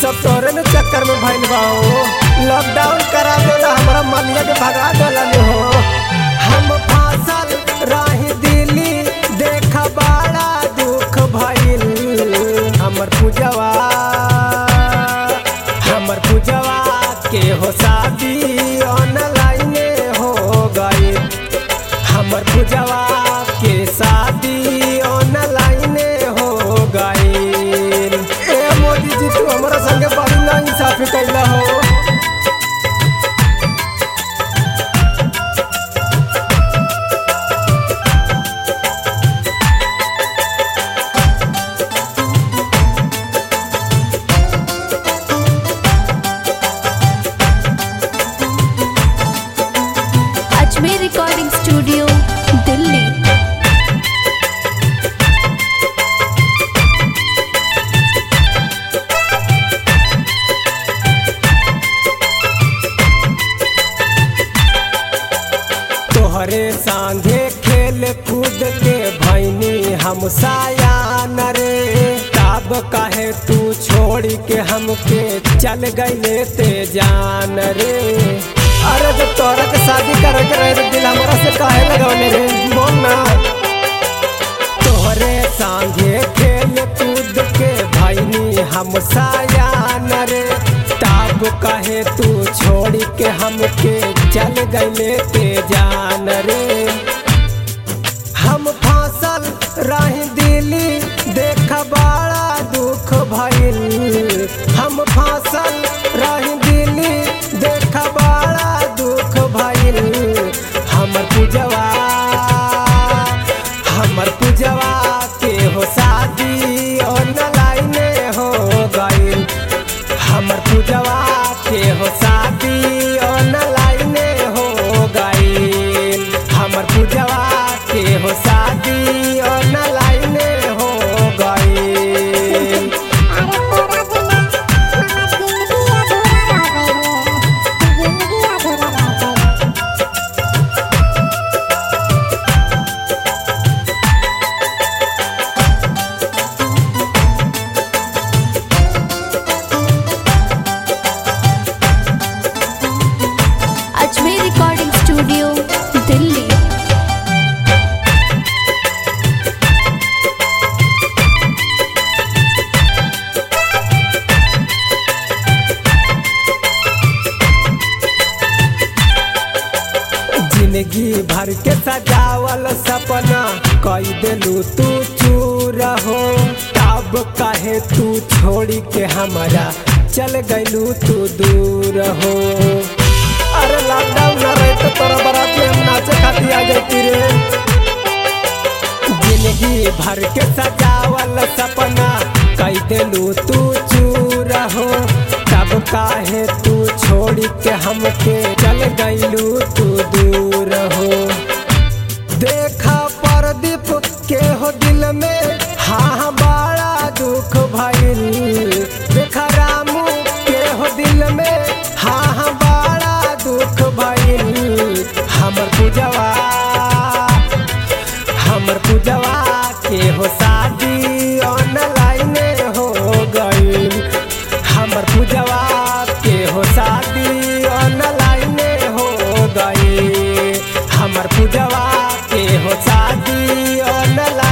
सब तोरे न चक्कर में भइल बा हो। लॉकडाउन करा देला हमरा मलिया के भगा देला हो। हम फासल रही दिल्ली देख बड़ा दुख भइल। हमर पूजवा के हो शादी ऑनलाइन हो गई। हमर पूजवा के शादी ऑनलाइन हो गई। ए मोदी जी तू हमरा संगे बड़ी ना इंसाफी कैला हो। Ajmer recording studio Delhi. तोहरे संगे खेल कूद के भैनी हम सायान रे। तब कहे तू छोड़ के हमके चल गईले ते जान रे। अरे जब तोरा के शादी करे के रहे तो दिल हमरा से काहे लगौले रे बोल ना। तोहरे संगे खेल कूद के भैनी हम सायान रे। तब कहे तू छोड़ के हमके चल गईले ते जान रे। हम फांसल रही दिल्ली देख बड़ा दुख भइल। हम फांसल रही दिल्ली देख बड़ा दुख भइल। हमर पूजवा के हो शादी ऑनलाइन हो गई। हमर पूजवा के हो शादी ऑनलाइन हो गई। हमर पूजवा के हो शादी ऑनलाइन हो गई। Ajmer recording studio Delhi. जिंदगी भर के सजावल सपना कई देलू तू चूर हो। तब कहे तू छोड़ी के हमारा चल गईलू तू दूर हो। अरे लॉकडाउन न रहे तो तोरा बारात में हम नाचे खाती आ जाती रे। जिंदगी भर के सजावल सपना कई देलू तू चूर हो। तब काहे तू छोड़ के हमके चल गईलू तू दूर हो। देखा प्रदीप के हो दिल में हाँ बड़ा दुख भइल। देखा रामू के हो दिल में हाँ बड़ा दुख भइल। हमर पूजवा के हो शादी ऑनलाइन हो गई। हमर पूजवा के हो शादी ऑनलाइन हो गई। हमर पूजवा के हो शादी ऑनलाइन